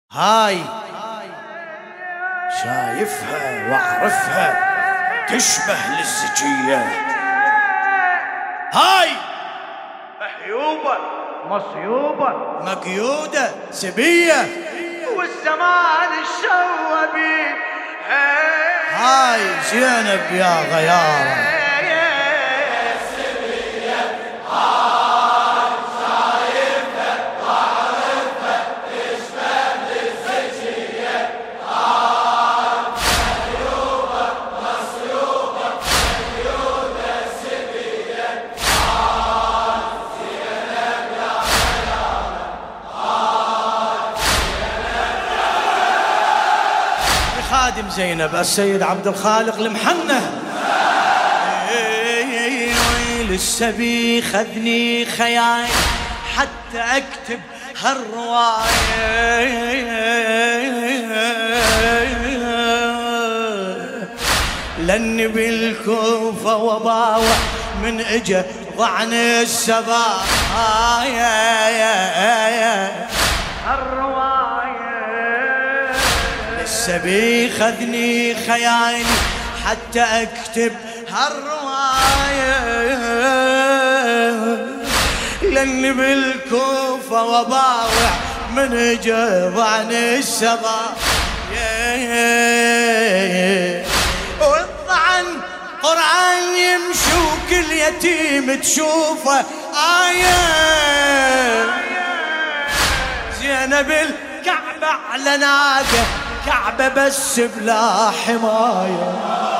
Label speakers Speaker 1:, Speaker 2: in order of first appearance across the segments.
Speaker 1: هاي شايفها واعرفها تشبه للزكية. هاي
Speaker 2: محيوبة مصيوبة
Speaker 1: مقيودة سبية
Speaker 2: والزمان الشوبي.
Speaker 1: هاي زينب يا غيارة. خادم زينب السيد عبد الخالق المحنة. ويل السبي خذني خيال حتى اكتب هالرواية، لاني بالكوفة وباوع من اجا ضعن السبايا. السبي خذني خيالي حتى اكتب هالرواية، لاني بالكوفة وباوع من جضعن السبايا. والطعن قرآن يمشي وكل يتيم تشوفه آية. زينب الكعبة على ناقة، كعبة بس بلا حماية.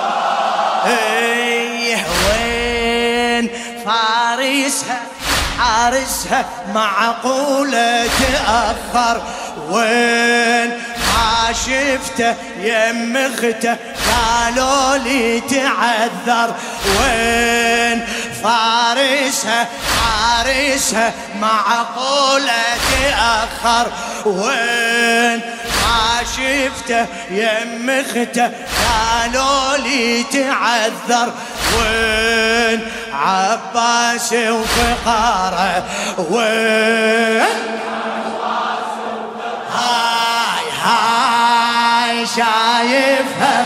Speaker 1: ايه وين فارسها حارسها معقولة تأخر، وين ما شفته يم اخته قالوا لي تعذر، وين فارسها حارسها معقولة تأخر، وين ما شفته يم اخته قالوا لي تعذر، وين عباس وفقاره، وين هاي شايفها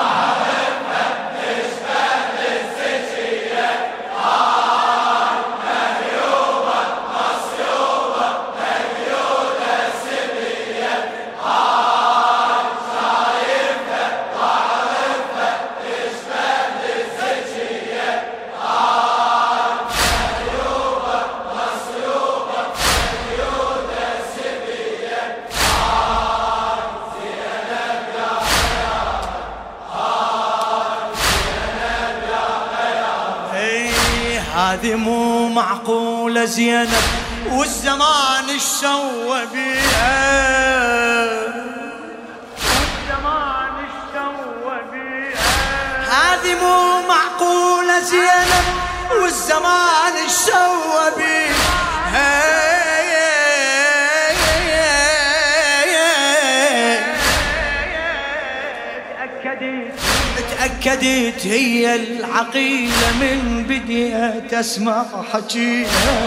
Speaker 1: هذه مو معقولة زينب والزمان الشوى بيها،
Speaker 2: والزمان الشوى بيها.
Speaker 1: هذه مو معقولة زينب والزمان الشوى بيها. تأكدت هي العقيلة من بديت أسمع حكيها،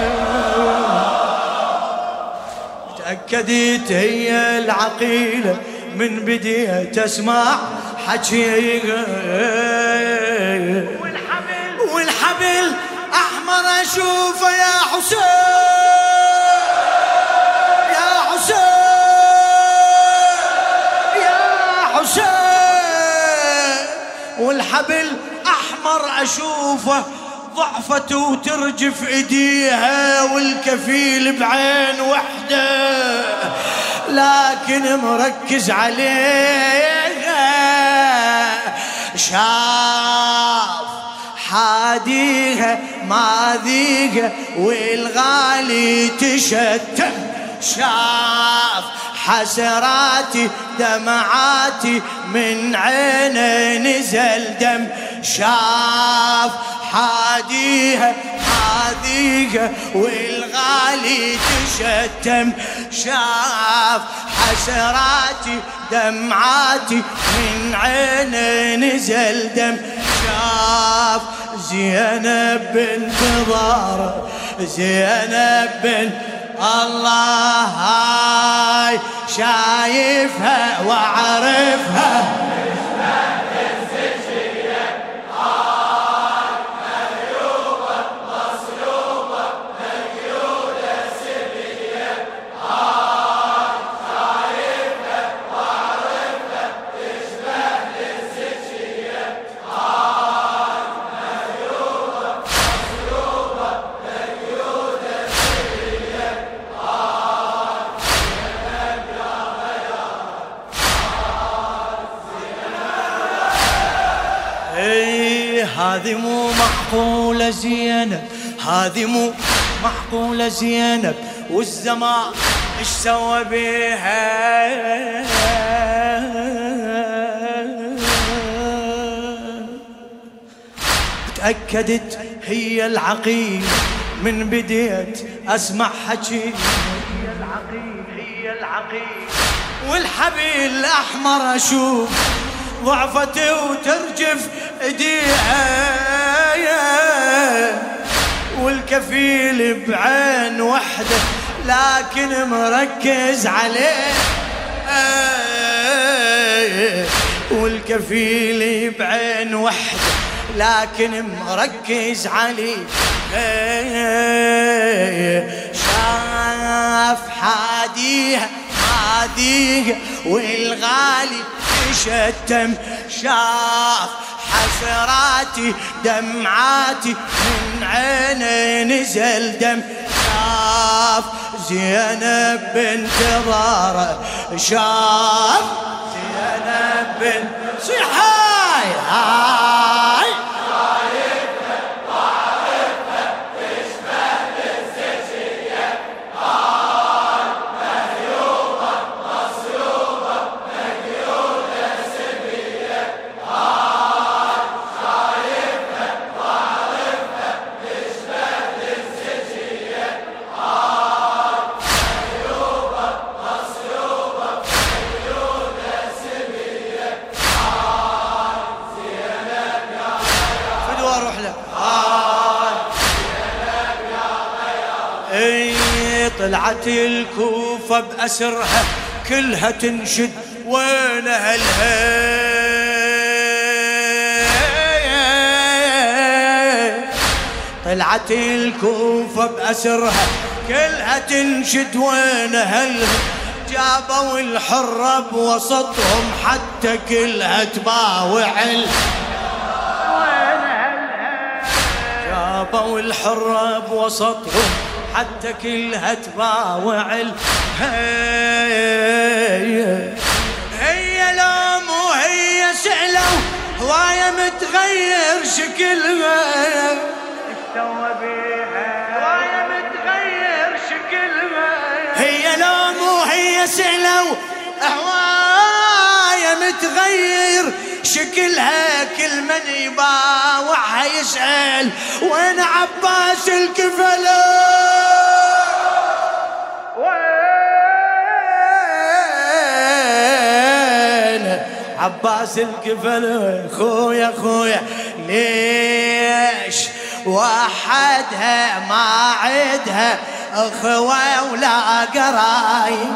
Speaker 1: تأكدت هي العقيلة من بديت أسمع حكيها. والحبل أحمر أشوفه يا حسين، يا حسين، يا حسين. والحبل أحمر أشوفه ضعفت وترجف إيديها، والكفيل بعين وحده لكن مركز عليها. شاف حاديها ما ذيها والغالي تشتم، شاف حسراتي دمعاتي من عيني نزل دم، شاف حاديها حاديها والغالي تشتم، شاف حسراتي دمعاتي من عيني نزل دم، شاف زينب بنت ضارة، زينب بنت الله. هاي شايفها وعرفها هذه مو معقولة زينب، هذه مو معقولة زينب، والزمان ايش سوى بيها؟ تأكدت هي العقيل من بديت اسمع حكي، هي العقيل هي العقيل، والحبيل الاحمر اشوف ضعفت وترجف ايديها، والكفيل بعين وحده لكن مركز عليه، والكفيل بعين وحده لكن مركز عليه، شاف حاديها حاديها والغالي شتم، شاف حسراتي دمعاتي من عيني نزل دم، شاف زينب بنت ضارة، شاف زينب بنت صيحاي هاي طلعت الكوفة بأسرها كلها تنشد وين أهلها، طلعت الكوفة بأسرها كلها تنشد وين أهلها، جابوا الحرة بوسطهم حتى كلها تباوع وين أهلها، جابوا الحرة بوسطهم حتى كلها تباوع هي لوم وهي سألوا هواية متغير شكلها،
Speaker 2: سوى بيها هواية متغير شكلها،
Speaker 1: هي لوم وهي سألوا هواية متغير شكلها، كل من يباوعها يسأل وين عباس الكفلة، وين عباس الكفلة، خويا خويا ليش وحدها ما عدها اخوة ولا قرايب،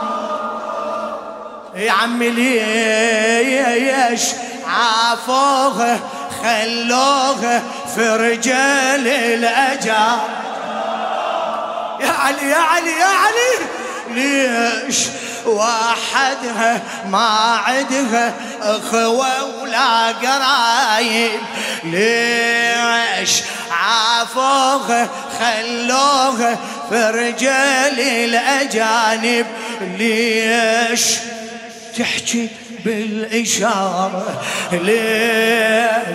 Speaker 1: يا عمي ليش عافوها خلوها في رجال الأجار، يا علي يا علي يا علي ليش وحدها ما عدها اخوة ولا قرايب، ليش عافوها خلوها في رجال الأجانب، ليش تحكي بالإشارة، ليش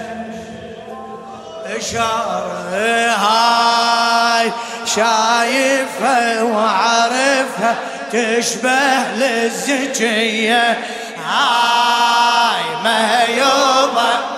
Speaker 1: إشارة هاي شايفها وعرفها تشبه للزكية، هاي مهيوبة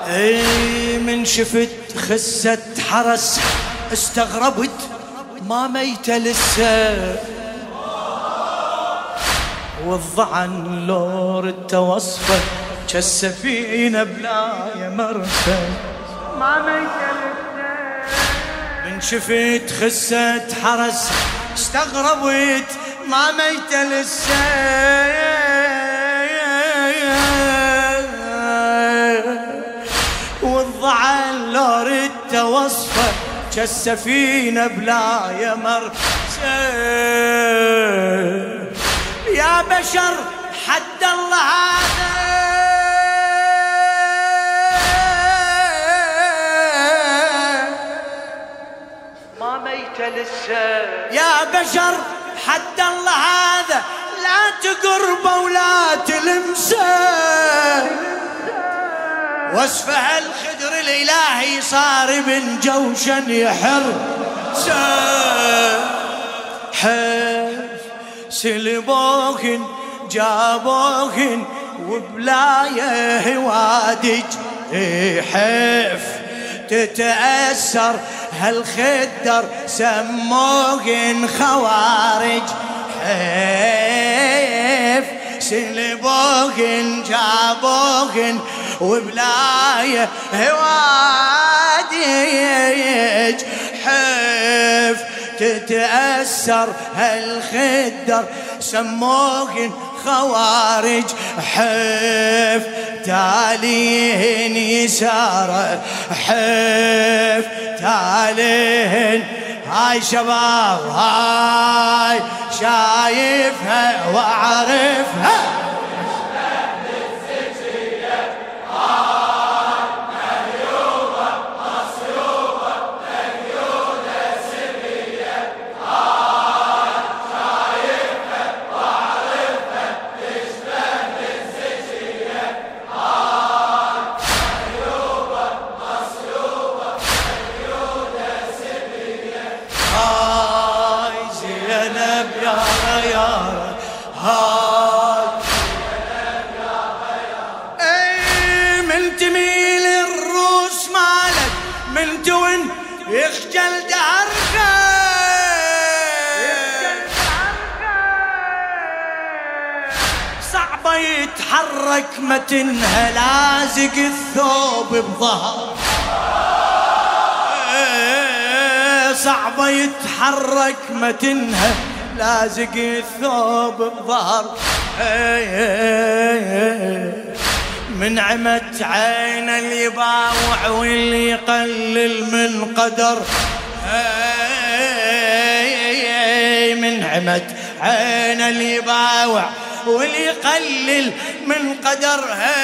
Speaker 1: من شفت خسة حرس استغربت ما ميت لسه، والضعن لور التوصفه كالسفينة بلا مرسى
Speaker 2: ما ميت لسه.
Speaker 1: من شفت خسة حرس استغربت ما ميت لسه، والضعن لور التوصفه كالسفينة بلا مرسى. يا بشر حد الله هذا
Speaker 2: ما ميت لسه.
Speaker 1: يا بشر حد الله هذا لا تقربه ولا تلمسه، وصفه الخدر الإلهي صار ابن جوشن يحرسه. سلبوهن جابوهن وبلايه وادج حف تتأثر هالخدر سموهن خوارج حف سلبوهن جابوهن وبلايه وادج حف تتأثر هالخدر سموهن خوارج حف تاليهن يساره حف تاليهن. هاي شباب هاي شايفها واعرفها يخجل دهرك صعبة يتحرك متنها لازق الثوب بظهر صعبة يتحرك متنها لازق الثوب بظهر من عمت عين اللي يباوع واللي يقلل من قدر من عمت عين اللي يباوع واللي يقلل من قدر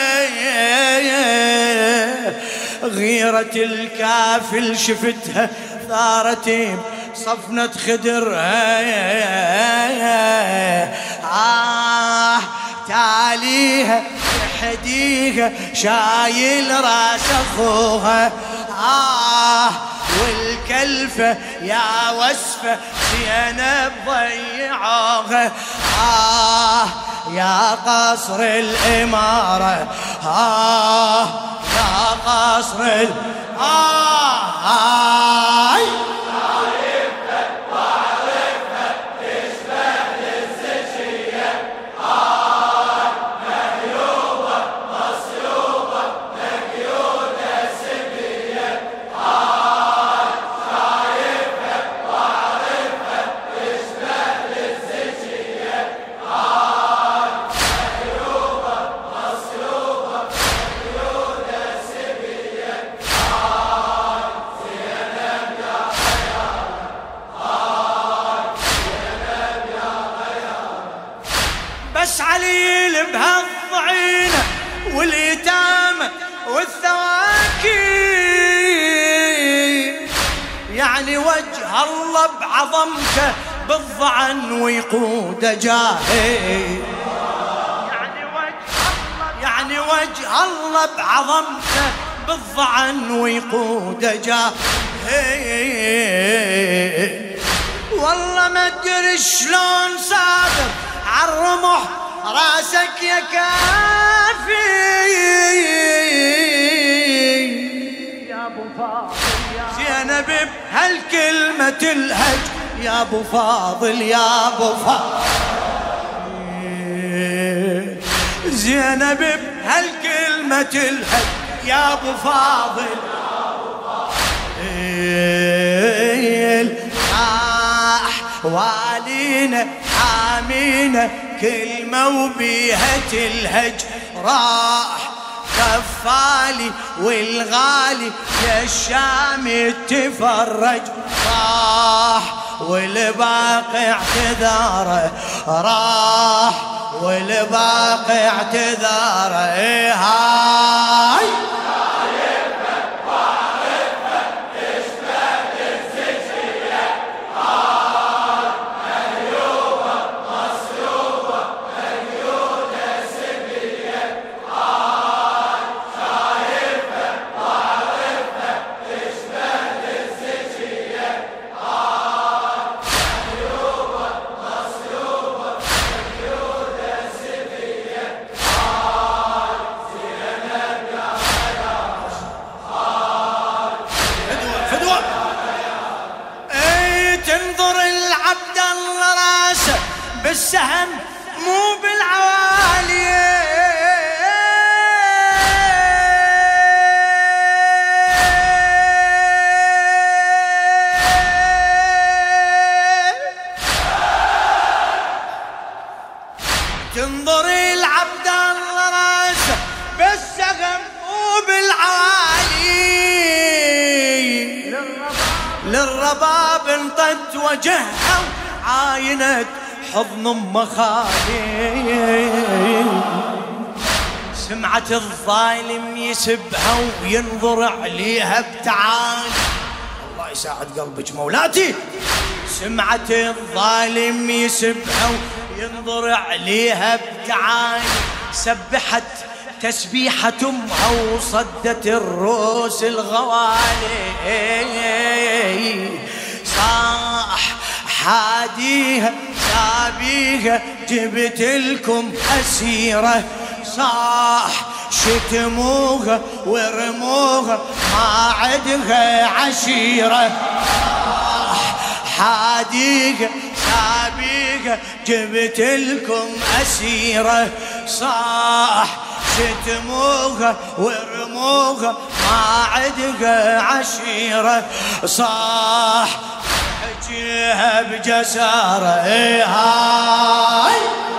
Speaker 1: غيرة الكافل شفتها ثارت صفنة خدر تاليها يحديها شايل راس اخوها والكلفة يا وصفة زينب ضيعوها يا قصر الإمارة يا قصر بس عليل بهالضعينة واليتامى والثواكي يعني وجه الله بعظمته بالضعن ويقود جاهي يعني وجه الله بعظمته بالضعن ويقود جاهي والله ما ادري شلون صابر عالرمح راسك يا كافي هالكلمة الهج يا ابو فاضل يا ابو فاضل. زينب بهالكلمة الهج يا ابو فاضل والينا حامينا كلمة وبيها تلهج. راح كفالي والغالي يا الشام تفرج. راح والباقي اعتذاره راح والباقي اعتذاره. هاي بالسهم مو بالعوالي. تنظر العبد الله راسه بالسهم مو بالعوالي. للرباب انطت وجهها وعاينت حضن ام خالي. سمعت الظالم يسبها وينظر عليها بتعالي. الله يساعد قلبك مولاتي. سمعت الظالم يسبها وينظر عليها بتعالي. سبحت تسبيحة امها وصدت الروس الغوالي. صاح حاديها سابيها جبت لكم أسيرة. صاح شتموها ورموها ما عدها عشيرة. صاح حاديها سابيها جبت لكم أسيرة. صاح شتموها ورموها ما عدها عشيرة. صاح حجيها بجسارة. هاي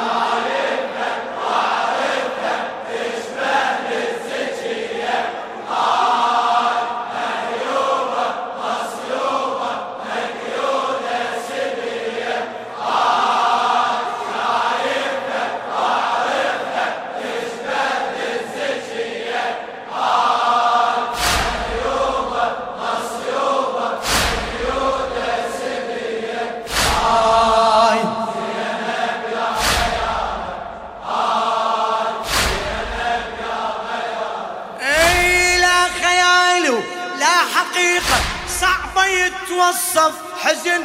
Speaker 1: حقيقة صعبة يتوصف حزن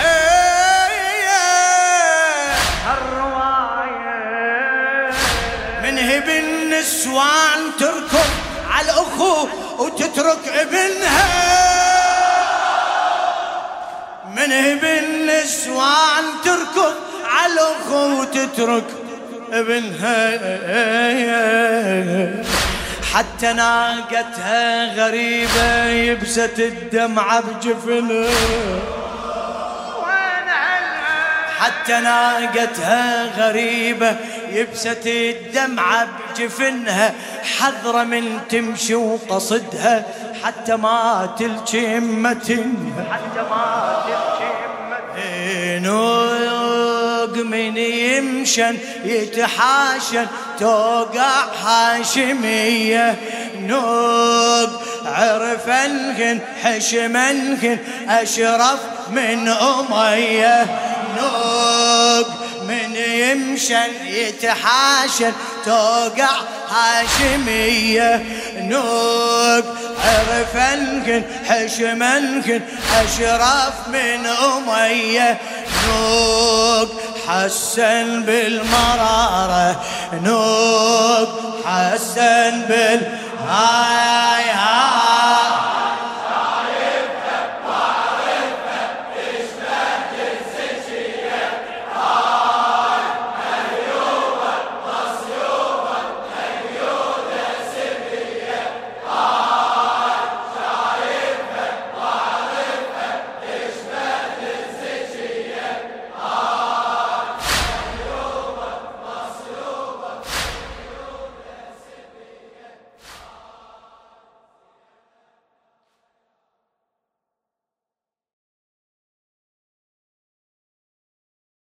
Speaker 2: هالرواية.
Speaker 1: من هب النسوان تركض على الأخو وتترك ابنها. من هب النسوان تركض على الأخو وتترك ابنها. حتى ناقتها غريبة يبست الدمعة بجفنها. حتى ناقتها غريبة يبست الدمعة بجفنها. حذرة من تمشي وقصدها حتى ما تلجي همتها.
Speaker 2: حتى ما تلجي همتها.
Speaker 1: نوق من يمشن يتحاشن توقع هاشمية. نوق عرف الغن حشم الغن أشرف من أمية. نوق من يمشن يتحاشن توقع هاشمية. نوق عرف الغن حشم الغن أشرف من أمية. نوق حسن بالمرارة. نوق حسن هاي